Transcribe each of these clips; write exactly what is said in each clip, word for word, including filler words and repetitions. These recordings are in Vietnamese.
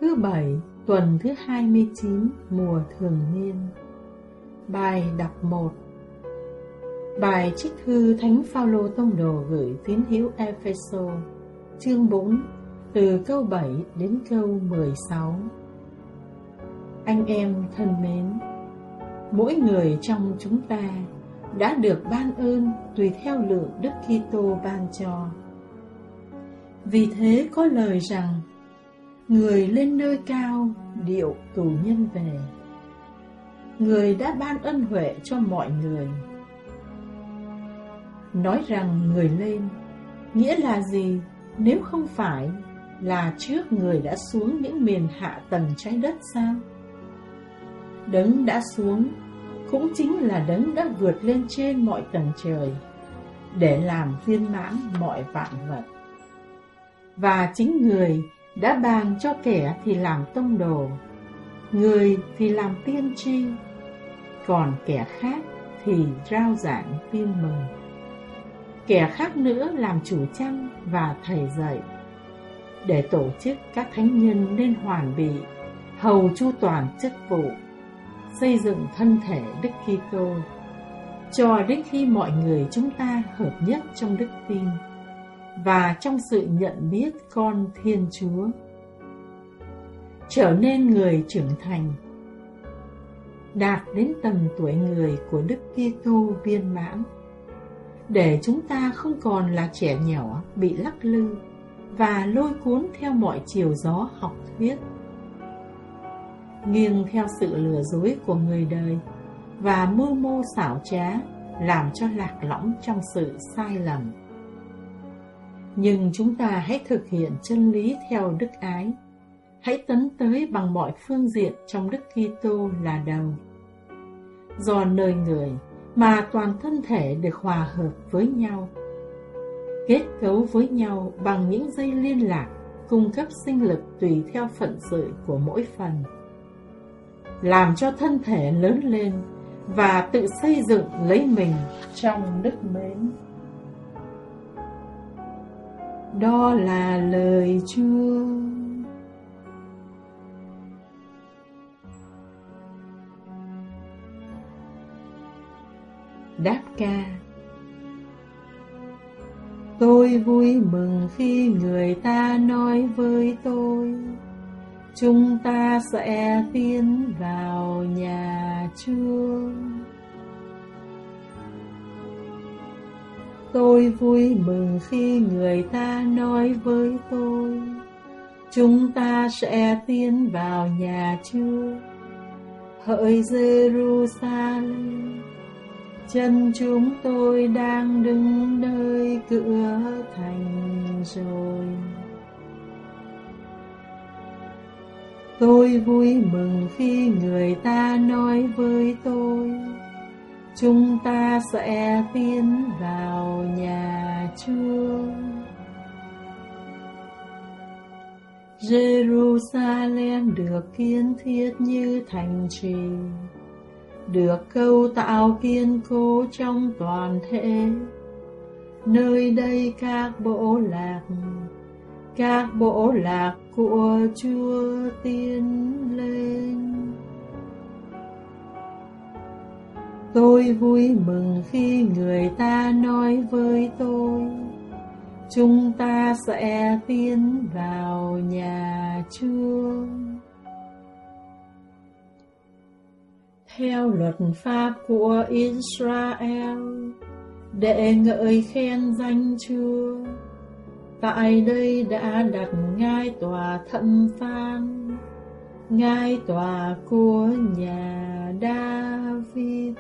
Thứ bảy, tuần thứ hai mươi chín, mùa thường niên. Bài đọc một. Bài trích thư Thánh Phaolô tông đồ gửi tín hữu Ê-phê-sô, chương bốn, từ câu bảy đến câu mười sáu. Anh em thân mến, mỗi người trong chúng ta đã được ban ơn tùy theo lượng Đức Kitô ban cho. Vì thế có lời rằng: người lên nơi cao điệu tù nhân về. Người đã ban ân huệ cho mọi người. Nói rằng người lên nghĩa là gì nếu không phải là trước người đã xuống những miền hạ tầng trái đất sao? Đấng đã xuống cũng chính là đấng đã vượt lên trên mọi tầng trời để làm viên mãn mọi vạn vật. Và chính người đã ban cho kẻ thì làm tông đồ, người thì làm tiên tri, còn kẻ khác thì rao giảng tin mừng. Kẻ khác nữa làm chủ chăn và thầy dạy, để tổ chức các thánh nhân nên hoàn bị, hầu chu toàn chức vụ, xây dựng thân thể Đức Kitô, cho đến khi mọi người chúng ta hợp nhất trong đức tin và trong sự nhận biết con Thiên Chúa, trở nên người trưởng thành, đạt đến tầm tuổi người của Đức Kitô viên mãn, để chúng ta không còn là trẻ nhỏ bị lắc lư và lôi cuốn theo mọi chiều gió học thuyết, nghiêng theo sự lừa dối của người đời và mưu mô xảo trá, làm cho lạc lõng trong sự sai lầm. Nhưng chúng ta hãy thực hiện chân lý theo đức ái, hãy tấn tới bằng mọi phương diện trong Đức Kitô là đầu. Do nơi người mà toàn thân thể được hòa hợp với nhau, kết cấu với nhau bằng những dây liên lạc, cung cấp sinh lực tùy theo phận sự của mỗi phần, làm cho thân thể lớn lên và tự xây dựng lấy mình trong đức mến. Đó là lời Chúa. Đáp ca. Tôi vui mừng khi người ta nói với tôi: chúng ta sẽ tiến vào nhà Chúa. Tôi vui mừng khi người ta nói với tôi: chúng ta sẽ tiến vào nhà Chúa. Hỡi Giê-ru-sa-lem, chân chúng tôi đang đứng nơi cửa thành rồi. Tôi vui mừng khi người ta nói với tôi: chúng ta sẽ tiến vào nhà Chúa. Giê-ru-sa-lem được kiến thiết như thành trì, được cấu tạo kiên cố trong toàn thể. Nơi đây các bộ lạc, các bộ lạc của Chúa tiến lên. Tôi vui mừng khi người ta nói với tôi: chúng ta sẽ tiến vào nhà Chúa. Theo luật pháp của Israel, để ngợi khen danh Chúa, tại đây đã đặt ngai tòa thẩm phán, ngai tòa của nhà David.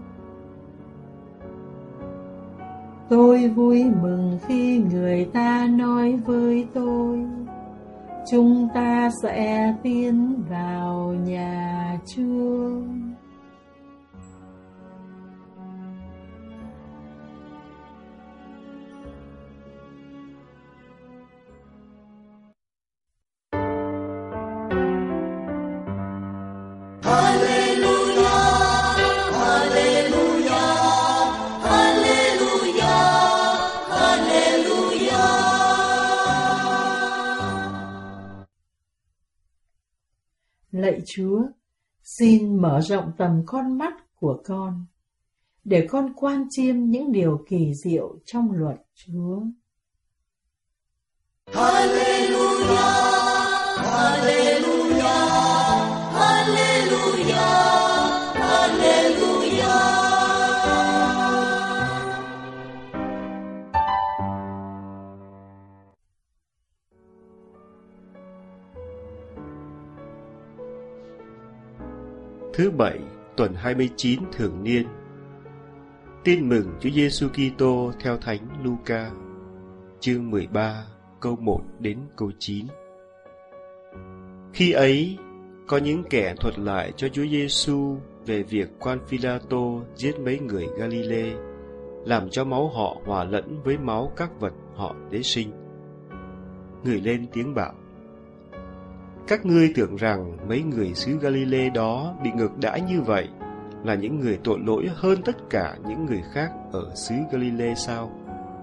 Tôi vui mừng khi người ta nói với tôi: chúng ta sẽ tiến vào nhà Chúa. Lạy Chúa, xin mở rộng tầm con mắt của con, để con quan chiêm những điều kỳ diệu trong luật Chúa. Hallelujah, Hallelujah, Hallelujah, Hallelujah. Thứ bảy, tuần hai mươi chín thường niên. Tin mừng Chúa Giêsu Kitô theo Thánh Luca, chương mười ba, câu một đến câu chín. Khi ấy, có những kẻ thuật lại cho Chúa Giêsu về việc quan Phi-la-tô giết mấy người Ga-li-lê, làm cho máu họ hòa lẫn với máu các vật họ tế sinh. Người lên tiếng bảo: Các ngươi tưởng rằng mấy người xứ Ga-li-lê đó bị ngược đãi như vậy là những người tội lỗi hơn tất cả những người khác ở xứ Ga-li-lê sao?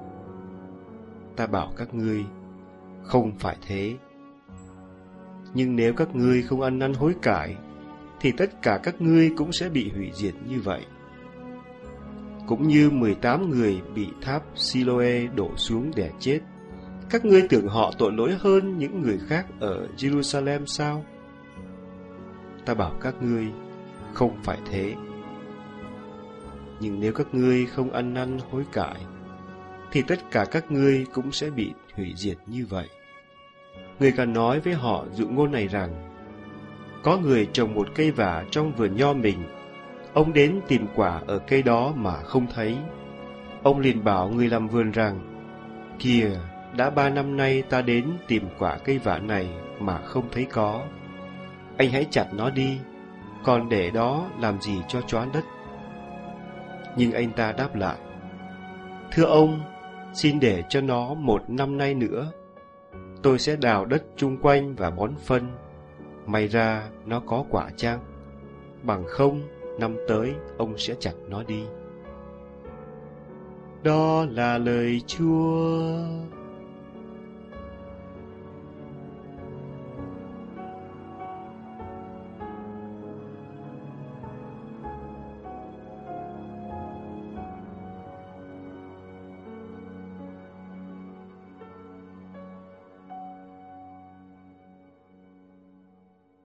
Ta bảo các ngươi, không phải thế. Nhưng nếu các ngươi không ăn năn hối cải, thì tất cả các ngươi cũng sẽ bị hủy diệt như vậy. Cũng như mười tám người bị tháp Siloe đổ xuống để chết, các ngươi tưởng họ tội lỗi hơn những người khác ở Jerusalem sao? Ta bảo các ngươi, không phải thế. Nhưng nếu các ngươi không ăn năn hối cải, thì tất cả các ngươi cũng sẽ bị hủy diệt như vậy. Người còn nói với họ dụ ngôn này rằng: Có người trồng một cây vả trong vườn nho mình. Ông đến tìm quả ở cây đó mà không thấy. Ông liền bảo người làm vườn rằng: Kìa, đã ba năm nay ta đến tìm quả cây vả này mà không thấy có. Anh hãy chặt nó đi, còn để đó làm gì cho choán đất. Nhưng anh ta đáp lại: Thưa ông, xin để cho nó một năm nay nữa. Tôi sẽ đào đất chung quanh và bón phân. May ra nó có quả chăng? Bằng không, năm tới ông sẽ chặt nó đi. Đó là lời Chúa.